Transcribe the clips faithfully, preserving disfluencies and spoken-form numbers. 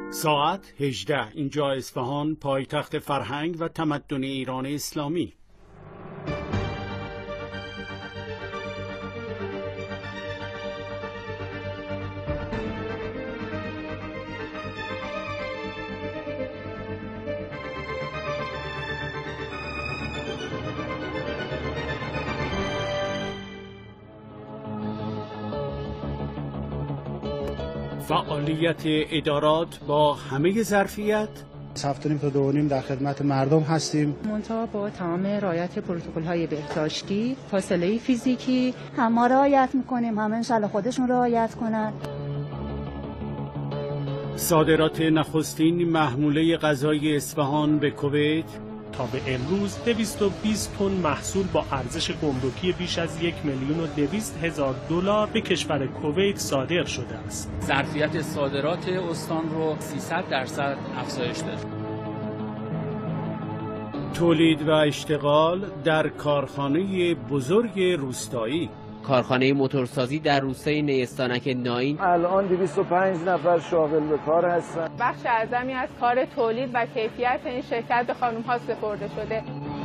ساعت هجده. اینجا اصفهان، پایتخت فرهنگ و تمدن ایران اسلامی. فعالیت ادارات با همه ظرفیت، هفت و نیم تا دو نیم در خدمت مردم هستیم. منتها با تمام رعایت پروتکل‌های بهداشتی، فاصله فیزیکی، همه رعایت می‌کنیم، همه انشالله خودشون رعایت کنن. صادرات نخستین محموله غذایی اصفهان به کویت. تا به امروز دویست و بیست تن محصول با ارزش گمرکی بیش از یک میلیون و دویست هزار دلار به کشور کویت صادر شده است. ظرفیت صادرات استان رو سیصد درصد افزایش داد. تولید و اشتغال در کارخانه بزرگ روستایی. کارخانه موتورسازی در روستای نیستانک ناین الان دویست و پنج نفر شاغل به کار هستند. بخش اعظمی از کار تولید و کیفیت این شرکت به خانم‌ها سپرده شده.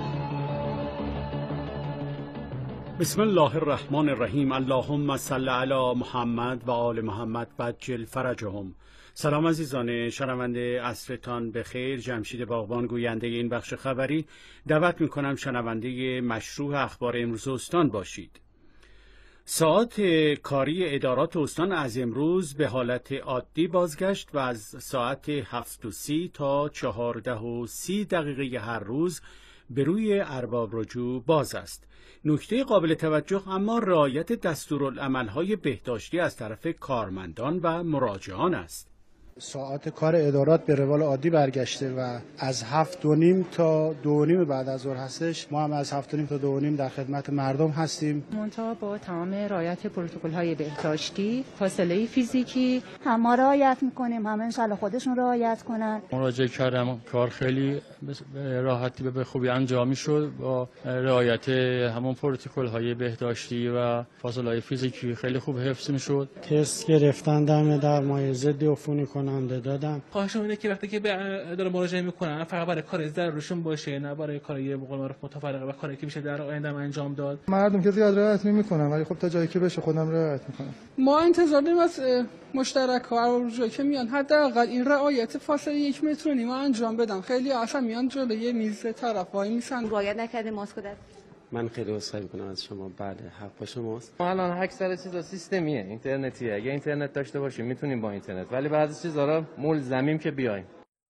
بسم الله الرحمن الرحیم. اللهم صل علی محمد و آل محمد و عجل فرجهم. سلام عزیزان شنونده، عصرتان بخیر. جمشید باغبان گوینده این بخش خبری دعوت می‌کنم شنونده مشروع اخبار امروز استان باشید. ساعات کاری ادارات استان از امروز به حالت عادی بازگشت و از ساعت هفت و سی تا چهارده و سی دقیقه هر روز به روی ارباب رجوع باز است. نکته قابل توجه اما رعایت دستورالعمل‌های بهداشتی از طرف کارمندان و مراجعان است. ساعت کار ادارات به روال عادی برگشته و از هفت و نیم تا دو و نیم بعد از ظهر هستش. ما هم از هفت و نیم تا دو و نیم در خدمت مردم هستیم. منتها با تمام رعایت پروتکل‌های بهداشتی، فاصله فیزیکی، همه رعایت می‌کنیم، همه انشالله خودشون رعایت کنن. مراجعه کردم، کار خیلی به راحتی به خوبی انجام شد با رعایت همون پروتکل‌های بهداشتی و فاصله فیزیکی خیلی خوب حفظ می‌شد. تست گرفتن دم در مایع ضد عفونی کننده دادم. خواهشم اینه که وقتی که به اداره مراجعه میکنن فقط برای کار ضروریشون باشه، نه برای کاری به قول معروف متفرقه و کاری که میشه در آینده انجام داد. مردم که زیاد رعایت نمیکنن ولی خب تا جایی که بشه خودم رعایت میکنم. ما انتظار داریم از مشترک ها و که میان حداقل این رعایت فاصله یک متر و نیم انجام بدن. خیلی اصلا میان جلوی میز طرف وای میسن. رعایت نکرده ماسک داد. من خیلی عذرخواهی میکنم از شما. بله حق شماست. ما الان اکثر چیزا سیستمیه، اینترنتیه. اگه اینترنت داشته باشیم میتونیم با اینترنت، ولی بعضی چیزا رو ملزمیم که بیایم.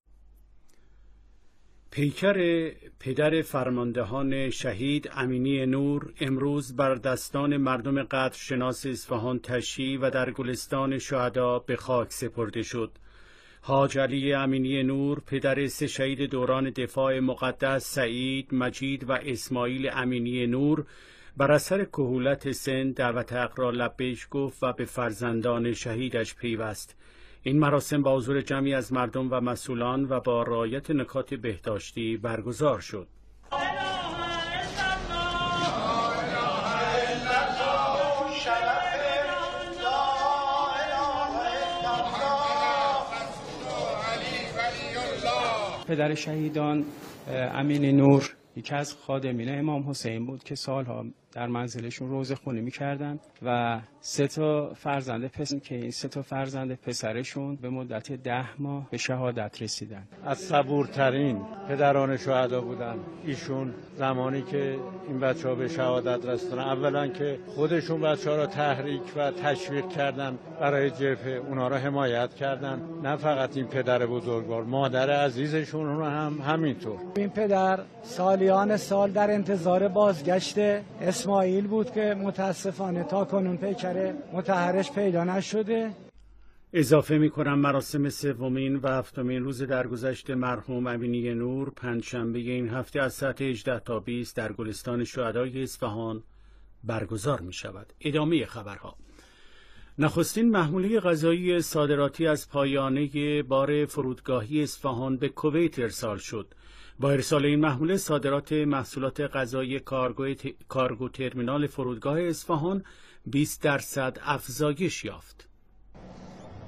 پیکر پدر فرماندهان شهید امینی نور امروز بر دستان مردم قدرشناس اصفهان تشییع و در گلستان شهدا به خاک سپرده شد. حاج علی امینی نور پدر سه شهید دوران دفاع مقدس سعید، مجید و اسماعیل امینی نور بر اثر کهولت سن دعوت حق را لبیک گفت و به فرزندان شهیدش پیوست. این مراسم با حضور جمعی از مردم و مسئولان و با رعایت نکات بهداشتی برگزار شد. پدر شهیدان امین نور یکی از خادمین امام حسین بود که سالها در منزلشون روزه خونی می‌کردن و سه تا فرزند پسر که این سه تا فرزند پسرشون به مدت ده ماه به شهادت رسیدن. از صبورترین پدران شهدا بودن ایشون. زمانی که این بچه‌ها به شهادت رسیدن اولا که خودشون بچه‌ها را تحریک و تشویق کردن برای جبهه، اونا را حمایت کردن. نه فقط این پدر بزرگوار، مادر عزیزشون هم همینطور. این پدر سالیان سال در انتظار بازگشت اسماعیل بود که متاسفانه تا کنون پیکر متحرش پیدا نشده. اضافه می کنم مراسم سومین و هفتمین روز درگذشت مرحوم امینی نور پنجشنبه این هفته از ساعت هجده تا بیست در گلستان شهدای اصفهان برگزار می شود. ادامه خبرها. نخستین محموله غذایی صادراتی از پایانه بار فرودگاهی اصفهان به کویت ارسال شد. با ارسال این محموله صادرات محصولات غذایی کارگو, ت... کارگو ترمینال فرودگاه اصفهان بیست درصد افزایش یافت.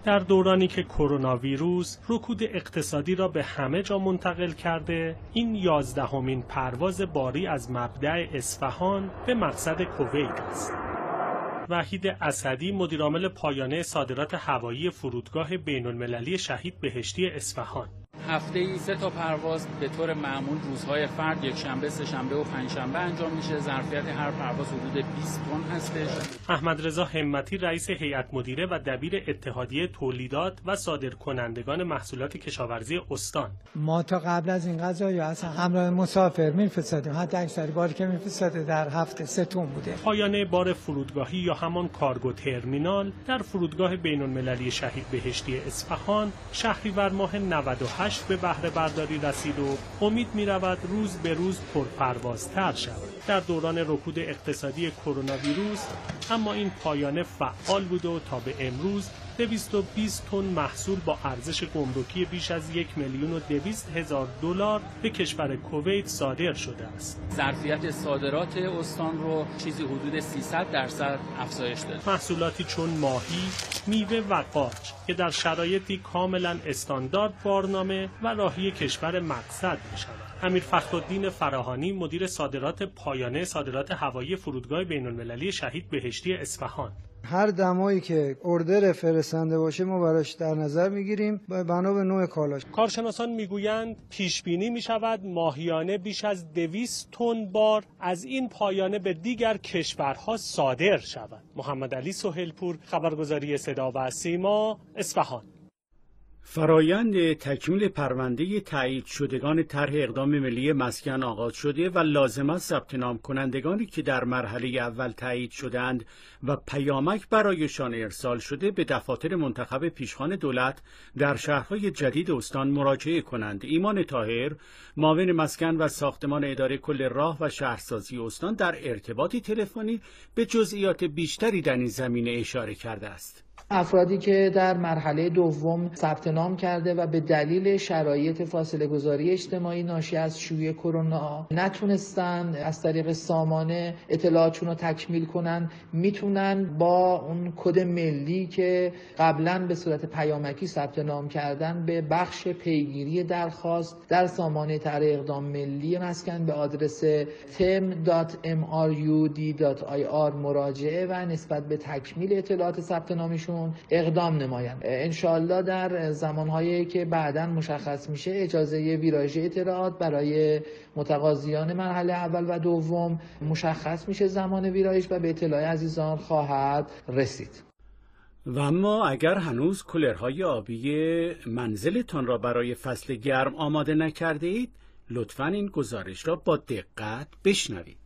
در دورانی که کرونا ویروس رکود اقتصادی را به همه جا منتقل کرده، این یازدهمین پرواز باری از مبدأ اصفهان به مقصد کویت است. وحید اسدی مدیرعامل پایانه صادرات هوایی فرودگاه بین‌المللی شهید بهشتی اصفهان: هفته ای سه تا پرواز به طور معمول روزهای فرد یک شنبه، سه شنبه و پنج شنبه انجام میشه. ظرفیت هر پرواز حدود بیست تن هستش. احمد رضا همتی رئیس هیئت مدیره و دبیر اتحادیه تولیدات و صادرکنندگان محصولات کشاورزی استان: ما تا قبل از این قضایا اصلا همراه مسافر میفرستادیم، حتی اکثری باری که میفرستاده در هفته سه تن بوده. پایانه بار فرودگاهی یا همان کارگو ترمینال در فرودگاه بین‌المللی شهید بهشتی اصفهان شهریور ماه نود و هشت به بهره برداری رسید و امید می رود روز به روز پرپروازتر شود. در دوران رکود اقتصادی کرونا ویروس اما این پایانه فعال بود و تا به امروز دویست و بیست تن محصول با ارزش گمرکی بیش از یک میلیون و دویست هزار دلار به کشور کویت صادر شده است. ظرفیت صادرات استان رو چیزی حدود سیصد درصد افزایش داد. محصولاتی چون ماهی، میوه و قارچ که در شرایطی کاملا استاندارد بارنامه و راهی کشور مقصد می شود. امیر فخرالدین فراهانی مدیر صادرات پایانه صادرات هوایی فرودگاه بین‌المللی شهید بهشتی اصفهان: هر دمایی که اردر فرستنده باشه ما براش در نظر میگیریم بنا به نوع کالاش. کارشناسان میگویند پیش بینی میشود ماهیانه بیش از دویست تن بار از این پایانه به دیگر کشورها صادر شود. محمد علی سهیلپور، خبرگزاری صدا و سیما، اصفهان. فرایند تکمیل پرونده تایید شدگان طرح اقدام ملی مسکن آغاز شده و لازم است ثبت نام کنندگانی که در مرحله اول تایید شدند و پیامک برایشان ارسال شده به دفاتر منتخب پیشخوان دولت در شهرهای جدید استان مراجعه کنند. ایمان طاهر، معاون مسکن و ساختمان اداره کل راه و شهرسازی استان، در ارتباطی تلفنی به جزئیات بیشتری در این زمینه اشاره کرده است. افرادی که در مرحله دوم ثبت نام کرده و به دلیل شرایط فاصله گذاری اجتماعی ناشی از شیوع کرونا نتونستن از طریق سامانه اطلاعاتشون رو تکمیل کنن، میتونن با اون کد ملی که قبلا به صورت پیامکی ثبت نام کردن به بخش پیگیری درخواست در سامانه طرح اقدام ملی مسکن به آدرس تم دات ام آر یو دی دات آی آر مراجعه و نسبت به تکمیل اطلاعات ثبت نامشون اقدام نمایند. انشالله در زمانهایی که بعداً مشخص میشه اجازه ویراژ اطلاعات برای متقاضیان مرحله اول و دوم مشخص میشه زمان ویرایش و به اطلاع عزیزان خواهد رسید. و اما اگر هنوز کولرهای آبی منزلتان را برای فصل گرم آماده نکرده اید، لطفاً این گزارش را با دقت بشنوید.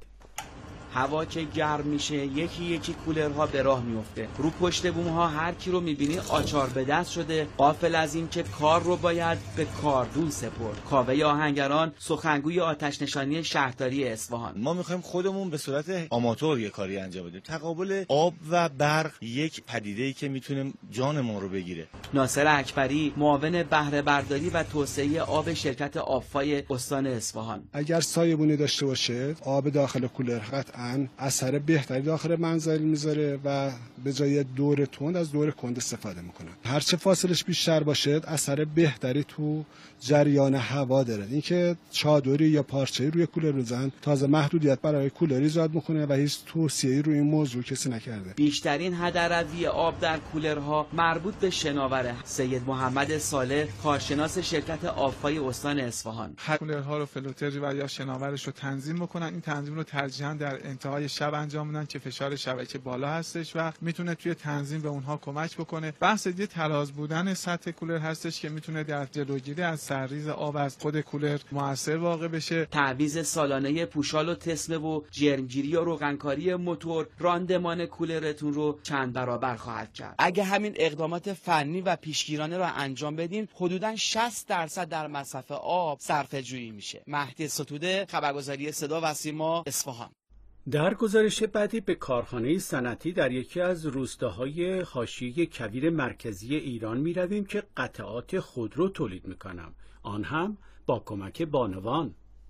هوا که گرم میشه یکی یکی کولرها به راه میفته. رو پشت بوم ها هر کی رو میبینی آچار به دست شده، غافل از این که کار رو باید به کاردون سپرد. کاوه آهنگران، سخنگوی آتش نشانی شهرداری اصفهان: ما میخوایم خودمون به صورت آماتور یه کاری انجام بدیم. تقابل آب و برق یک پدیده‌ای که میتونه جان ما رو بگیره. ناصر اکبری، معاون بهره برداری و توسعه آب شرکت آبفای استان اصفهان: اگر سایبونی داشته باشه آب داخل کولر قطعاً اثر بهتری داخل منزل میذاره و به جای دور تند از دور کند استفاده میکنن. هرچه فاصلش بیشتر باشه اثر بهتری تو جریان هوا داره. اینکه چادری یا پارچه‌ای روی کولر بزنن تازه محدودیت برای کولر ایجاد میکنه و هیچ توصیه‌ای روی این موضوع کسی نکرده. بیشترین هدروی آب در کولرها مربوط به شناوره. سید محمد صالح، کارشناس شرکت آبفای استان اصفهان: کولرها رو فلوتر و یا شناورش رو تنظیم میکنن. این تنظیم رو ترجیحاً در انتهای شب انجام میدن که فشار شبکه بالا هستش و میتونه توی تنظیم به اونها کمک بکنه. بحث دیگه تراز بودن سطح کولر هستش که میتونه در جلوگیری از سرریز آب از خود کولر موثر واقع بشه. تعویض سالانه پوشال و تسمه و جرمگیری و روغنکاری موتور راندمان کولرتون رو چند برابر خواهد کرد. اگه همین اقدامات فنی و پیشگیرانه را انجام بدیم حدوداً شصت درصد در مصرف آب صرفه‌جویی میشه. مهدی ستوده، خبرگزاری صدا و سیما، اصفهان. در گزارش بعدی به کارخانه صنعتی در یکی از روستاهای حاشیه کویر مرکزی ایران می رویم که قطعات خودرو تولید می کنم. آن هم با کمک بانوان.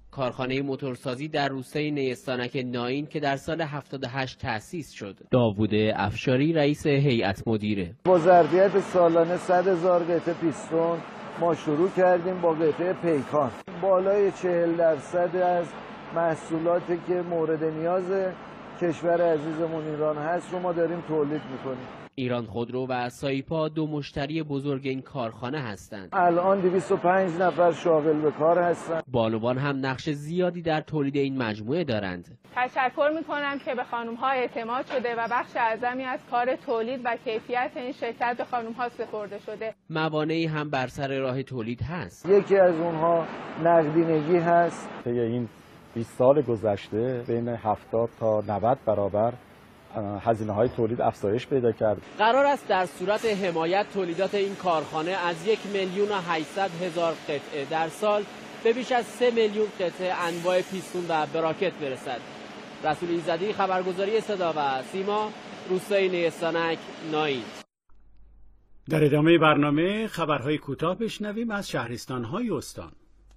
کارخانه موتورسازی در روستای نیستانک ناین که در سال هفتاد و هشت تأسیس شد. داوود افشاری رئیس هیئت مدیره: با ظرفیت سالانه صد هزار قطعه پیستون ما شروع کردیم با قطعه پیکان. بالای چهل درصد از محصولاتی که مورد نیاز کشور عزیزمون ایران هست رو ما داریم تولید میکنیم. ایران خودرو و سایپا دو مشتری بزرگ این کارخانه هستند. الان دویست و پنج نفر شاغل به کار هستند. بانوان هم نقش زیادی در تولید این مجموعه دارند. تشکر میکنم که به خانم‌ها اعتماد شده و بخش اعظمی از کار تولید و کیفیت این شرکت به خانم‌ها سپرده شده. موانعی هم بر سر راه تولید هست. یکی از اونها نقدینگی هست. طی این بیست سال گذشته بین هفتاد تا نود برابر هزینه های تولید افزایش پیدا کرد. قرار است در صورت حمایت تولیدات این کارخانه از یک میلیون و هشتصد هزار قطعه در سال به بیش از سه میلیون قطعه انواع پیستون و براکت برسد. رسول ایزدی، خبرگزاری صدا و سیما، روستای نیستانک ناین. در ادامه برنامه خبرهای کوتاه بشنویم از شهرستان‌های استان.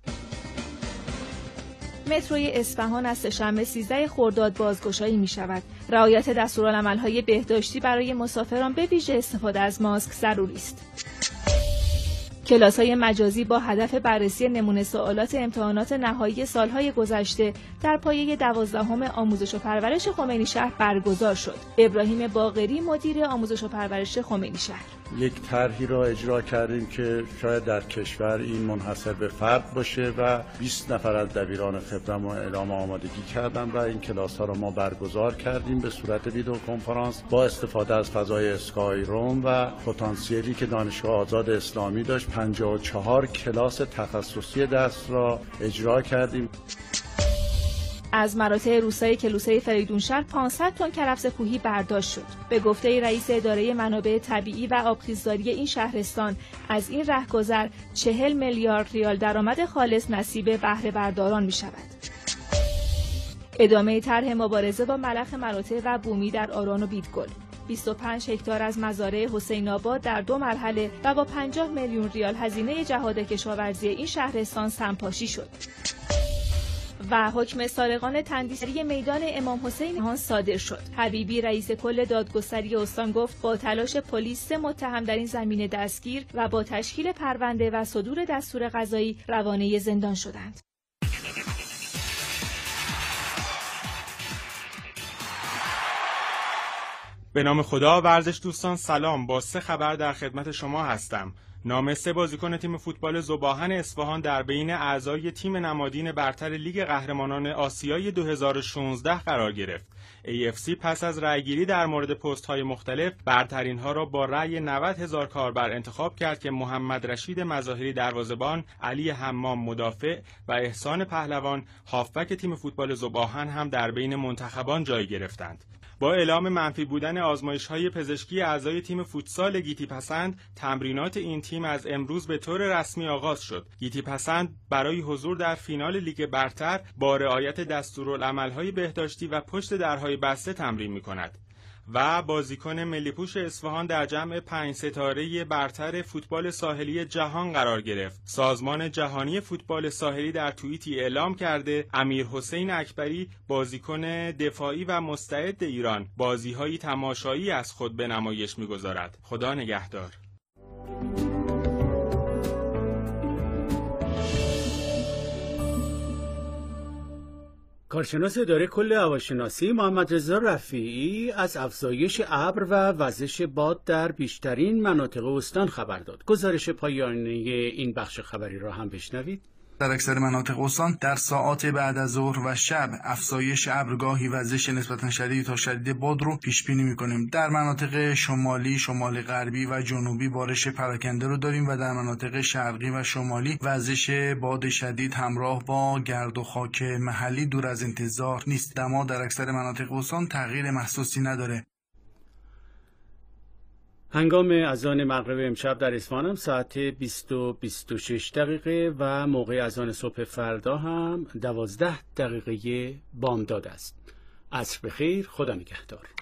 متروی اصفهان از سه‌شنبه سیزده خرداد بازگشایی می شود. رعایت دستورالعمل‌های بهداشتی برای مسافران به ویژه استفاده از ماسک ضروری است. کلاس‌های مجازی با هدف بررسی نمونه سوالات امتحانات نهایی سالهای گذشته در پایه دوازدهم آموزش و پرورش خمینی شهر برگزار شد. ابراهیم باقری مدیر آموزش و پرورش خمینی شهر: یک طرحی را اجرا کردیم که شاید در کشور این منحصر به فرد باشه و بیست نفر از دبیران خبرم اعلام آمادگی کردن و این کلاس ها را ما برگزار کردیم به صورت ویدیو کنفرانس با استفاده از فضای اسکای روم و پتانسیلی که دانشگاه آزاد اسلامی داشت. پنجاه و چهار کلاس تخصصی درس را اجرا کردیم. از مراتع روستای کلوسه فریدونشهر پانصد تن کرفس کوهی برداشت شد. به گفته رئیس اداره منابع طبیعی و آبخیزداری این شهرستان، از این رهگذر چهل میلیارد ریال درآمد خالص نصیب بهره برداران می شود. ادامه طرح مبارزه با ملخ مراتع و بومی در آران و بیدگل. بیست و پنج هکتار از مزارع حسین آباد در دو مرحله و با پنجاه میلیون ریال هزینه جهاد کشاورزی این شهرستان سمپاشی شد. و حکم سارقان تندیسری میدان امام حسین اصفهان صادر شد. حبیبی رئیس کل دادگستری استان گفت با تلاش پلیس سه متهم در این زمینه دستگیر و با تشکیل پرونده و صدور دستور قضایی روانه زندان شدند. به نام خدا. ورزش دوستان سلام، با سه خبر در خدمت شما هستم. نام سه بازیکن تیم فوتبال ذوباهن اصفهان در بین اعضای تیم نمادین برتر لیگ قهرمانان آسیای دو هزار و شانزده قرار گرفت. ای اف سی پس از رأیگیری در مورد پست‌های مختلف برترین‌ها را با رأی نود هزار کاربر انتخاب کرد که محمد رشید مظاهری دروازه‌بان، علی حمام مدافع و احسان پهلوان هافبک تیم فوتبال ذوباهن هم در بین منتخبان جای گرفتند. با اعلام منفی بودن آزمایش‌های پزشکی اعضای تیم فوتسال گیتی پسند، تمرینات این تیم از امروز به طور رسمی آغاز شد. گیتی پسند برای حضور در فینال لیگ برتر با رعایت دستورالعمل‌های بهداشتی و پشت درهای بسته تمرین می‌کند. و بازیکن ملی‌پوش اصفهان در جمع پنج ستاره برتر فوتبال ساحلی جهان قرار گرفت. سازمان جهانی فوتبال ساحلی در توییتی اعلام کرده امیر حسین اکبری بازیکن دفاعی و مستعد ایران بازی‌های تماشایی از خود به نمایش می‌گذارد. خدا نگهدار. کارشناس اداره کل هواشناسی محمد رضا رفیعی از افزایش ابر و وزش باد در بیشترین مناطق استان خبر داد. گزارش پایانی این بخش خبری را هم بشنوید. در اکثر مناطق استان در ساعات بعد از ظهر و شب افزایش ابرگاهی وزش نسبتا شدید تا شدید باد رو پیش بینی می‌کنیم. در مناطق شمالی، شمال غربی و جنوبی بارش پراکنده رو داریم و در مناطق شرقی و شمالی وزش باد شدید همراه با گرد و خاک محلی دور از انتظار نیست. دما در اکثر مناطق استان تغییر محسوسی نداره. هنگام اذان مغرب امشب در اصفهان هم ساعت بیست و بیست و شش دقیقه و موقع اذان صبح فردا هم دوازده دقیقه بامداد است. عصر بخیر، خدا نگهدار.